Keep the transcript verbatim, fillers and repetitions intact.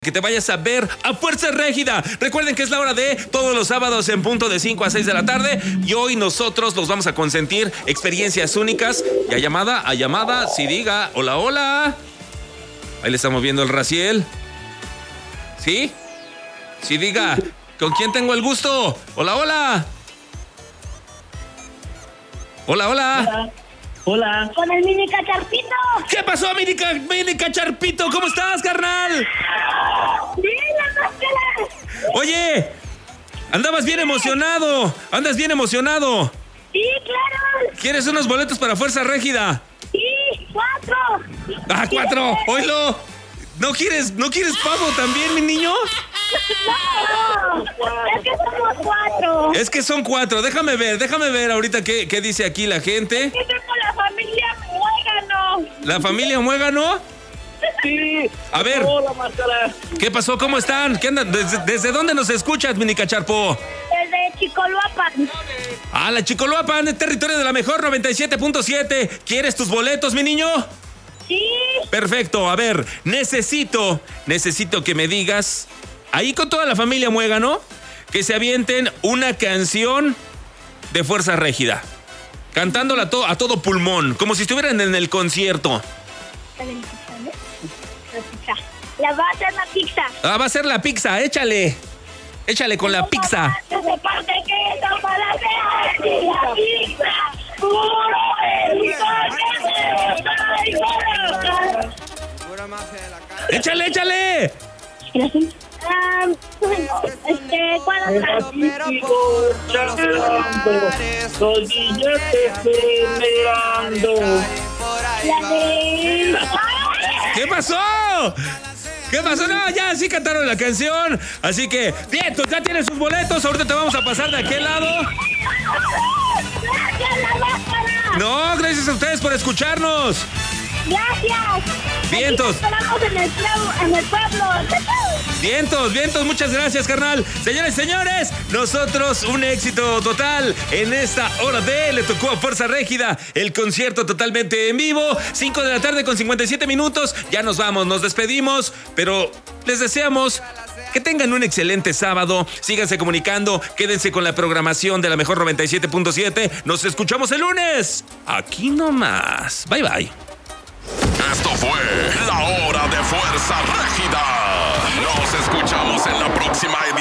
Que te vayas a ver a Fuerza Régida. Recuerden que es la hora de todos los sábados en punto de cinco a seis de la tarde. Y hoy nosotros los vamos a consentir experiencias únicas. Y a llamada, a llamada, si diga, hola, hola. Ahí le estamos viendo el Raciel. ¿Sí? Si diga, ¿con quién tengo el gusto? Hola, hola. Hola, hola. Hola. Hola. Con el mini cacharpito. ¿Qué pasó, mini, ca- mini cacharpito? ¿Cómo estás, carnal? Bien, la máscara. Oye, andabas bien emocionado. Andas bien emocionado. Sí, claro. ¿Quieres unos boletos para Fuerza Régida? Sí, cuatro. ¡Ah, cuatro! ¡Oílo! ¿No quieres, ¿No quieres pavo también, mi niño? No, es que somos cuatro. Es que son cuatro. Déjame ver, déjame ver ahorita qué, qué dice aquí la gente. Es que con la familia Muégano. ¿La familia Muégano? Sí. A ver. Hola, máscara. ¿Qué pasó? ¿Cómo están? ¿Qué andan? ¿Desde, desde dónde nos escuchas, mini cacharpo? Desde Chicoloapan. Ah, la Chicoloapan, el territorio de la mejor noventa y siete punto siete. ¿Quieres tus boletos, mi niño? Sí. Perfecto, a ver, necesito, necesito que me digas, ahí con toda la familia Muégano, que se avienten una canción de Fuerza Régida, cantándola a, to- a todo pulmón, como si estuvieran en el concierto. La va a hacer la pizza. Ah, va a ser la pizza, échale, échale con la pizza. De parte que esa para hacer la pizza. Puro Échale, échale. Um, este, ¿cuál otra? Los billetes generando. La de... ¿Qué pasó? ¿Qué pasó? No, ya sí cantaron la canción. Así que, bien, tú ya tienes sus boletos. Ahorita te vamos a pasar de aquel lado. ¡Gracias, la máscara! No, gracias a ustedes por escucharnos. ¡Gracias! Vientos. Aquí te esperamos en el pueblo. En el pueblo. Vientos, vientos, muchas gracias, carnal. Señores, señores, nosotros un éxito total en esta hora de Le Tocó a Fuerza Régida, el concierto totalmente en vivo, cinco de la tarde con cincuenta y siete minutos. Ya nos vamos, nos despedimos, pero les deseamos que tengan un excelente sábado. Síganse comunicando, quédense con la programación de la mejor noventa y siete punto siete. Nos escuchamos el lunes. Aquí nomás. Bye, bye. Esto fue La Hora de Fuerza Régida. Nos escuchamos en la próxima edición.